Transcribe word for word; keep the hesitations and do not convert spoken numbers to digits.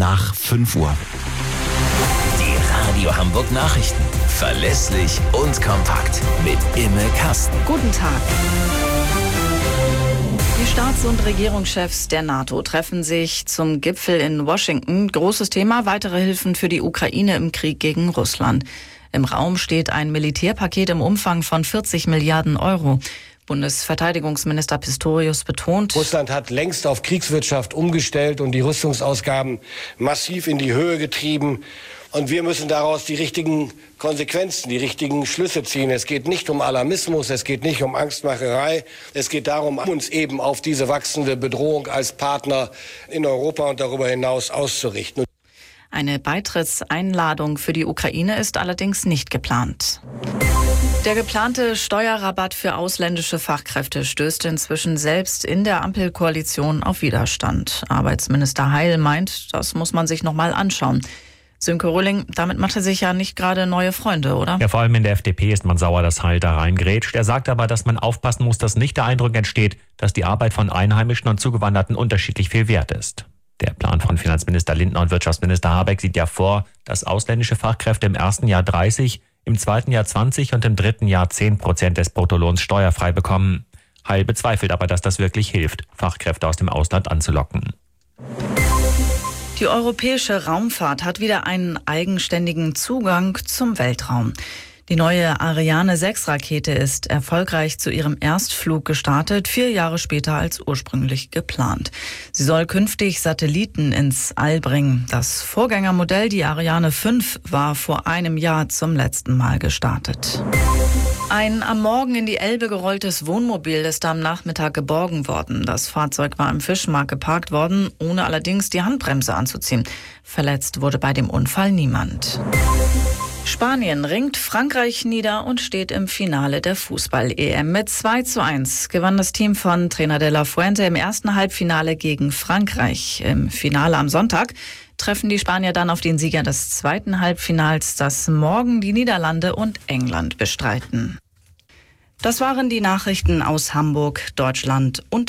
nach fünf Uhr. Die Radio Hamburg Nachrichten. Verlässlich und kompakt. Mit Imme Kasten. Guten Tag. Die Staats- und Regierungschefs der NATO treffen sich zum Gipfel in Washington. Großes Thema: weitere Hilfen für die Ukraine im Krieg gegen Russland. Im Raum steht ein Militärpaket im Umfang von vierzig Milliarden Euro. Bundesverteidigungsminister Pistorius betont: Russland hat längst auf Kriegswirtschaft umgestellt und die Rüstungsausgaben massiv in die Höhe getrieben. Und wir müssen daraus die richtigen Konsequenzen, die richtigen Schlüsse ziehen. Es geht nicht um Alarmismus, es geht nicht um Angstmacherei. Es geht darum, uns eben auf diese wachsende Bedrohung als Partner in Europa und darüber hinaus auszurichten. Eine Beitrittseinladung für die Ukraine ist allerdings nicht geplant. Der geplante Steuerrabatt für ausländische Fachkräfte stößt inzwischen selbst in der Ampelkoalition auf Widerstand. Arbeitsminister Heil meint, das muss man sich noch mal anschauen. Sönke Röhling, damit macht er sich ja nicht gerade neue Freunde, oder? Ja, vor allem in der F D P ist man sauer, dass Heil da reingrätscht. Er sagt aber, dass man aufpassen muss, dass nicht der Eindruck entsteht, dass die Arbeit von Einheimischen und Zugewanderten unterschiedlich viel wert ist. Der Plan von Finanzminister Lindner und Wirtschaftsminister Habeck sieht ja vor, dass ausländische Fachkräfte im ersten Jahr dreißig, im zweiten Jahr zwanzig und im dritten Jahr zehn Prozent des Bruttolohns steuerfrei bekommen. Heil bezweifelt aber, dass das wirklich hilft, Fachkräfte aus dem Ausland anzulocken. Die europäische Raumfahrt hat wieder einen eigenständigen Zugang zum Weltraum. Die neue Ariane sechs Rakete ist erfolgreich zu ihrem Erstflug gestartet, vier Jahre später als ursprünglich geplant. Sie soll künftig Satelliten ins All bringen. Das Vorgängermodell, die Ariane fünf, war vor einem Jahr zum letzten Mal gestartet. Ein am Morgen in die Elbe gerolltes Wohnmobil ist am Nachmittag geborgen worden. Das Fahrzeug war im Fischmarkt geparkt worden, ohne allerdings die Handbremse anzuziehen. Verletzt wurde bei dem Unfall niemand. Spanien ringt Frankreich nieder und steht im Finale der Fußball-E M. Mit zwei zu eins gewann das Team von Trainer de la Fuente im ersten Halbfinale gegen Frankreich. Im Finale am Sonntag treffen die Spanier dann auf den Sieger des zweiten Halbfinals, das morgen die Niederlande und England bestreiten. Das waren die Nachrichten aus Hamburg, Deutschland und